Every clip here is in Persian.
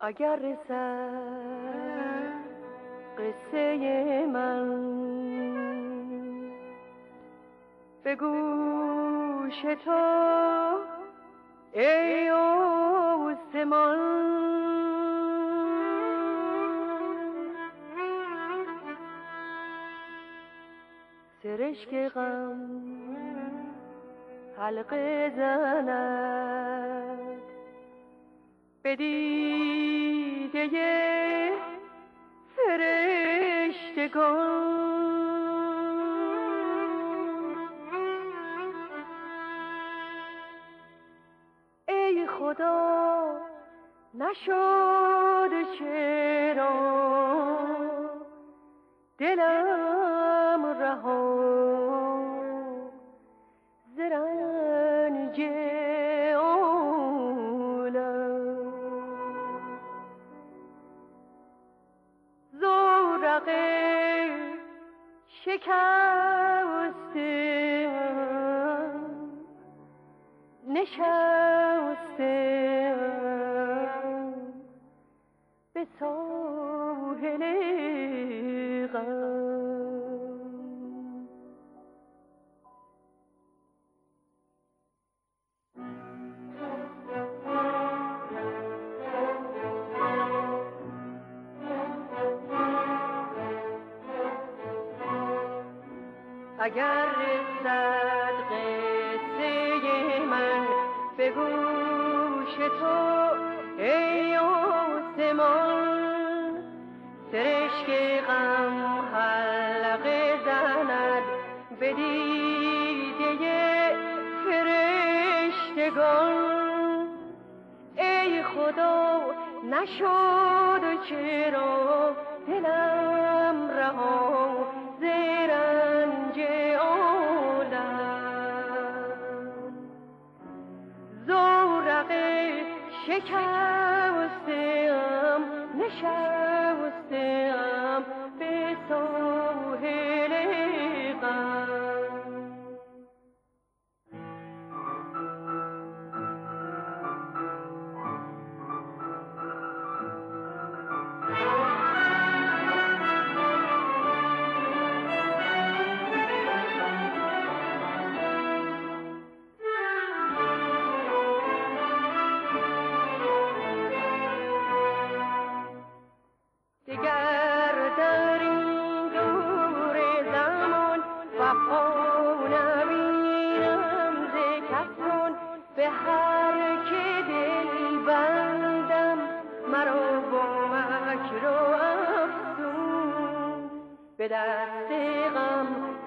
اگر رسد قصه من به گوش تو ای آسمان، سرشک غم حلقه زند به دیده فرشتگان. ای خدا نشد چرا دلم رها ز رنج شکستم نشستم به ساحل غم. اگر رسد قصه من به گوش تو ای آسمان، سرشک غم حلقه زند به دیده فرشتگان. ای خدا نشد چرا دلم رها ز رنج عالم، زورق شکستم نشستم به ساحل غم. به دست غم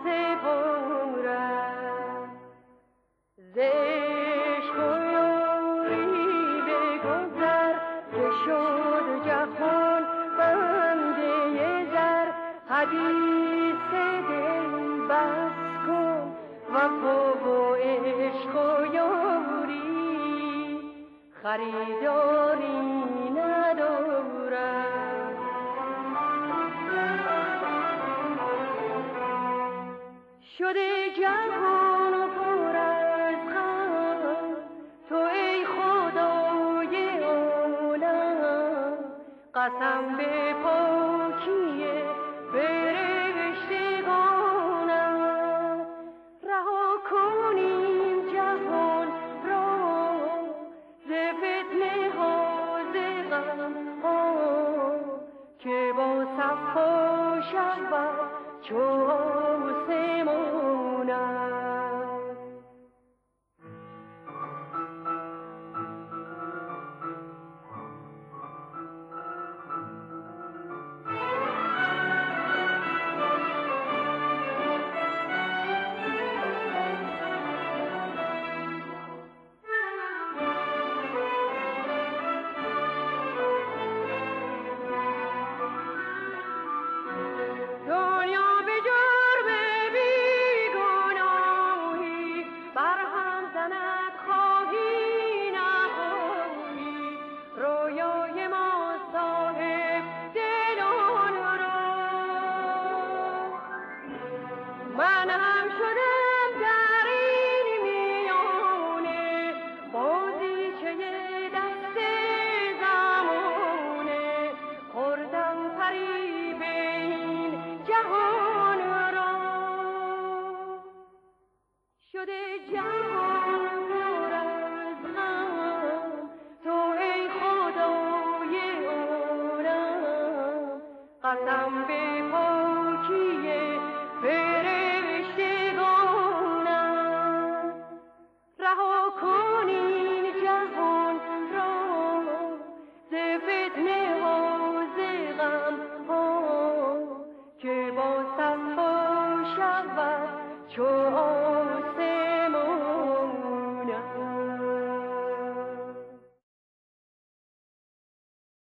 سپرم ز عشق و یاری بگذر که شد جهان بنده زر. حدیث دل بس کن وفا و عشق و یاری خریداری ندارم. شده جهان پر از غم تو ای خدای عالم، قسم به پاکی فرشتگانم. رها کنیم جهان را ز فتنه ها ز غم ها که با صفا شود چو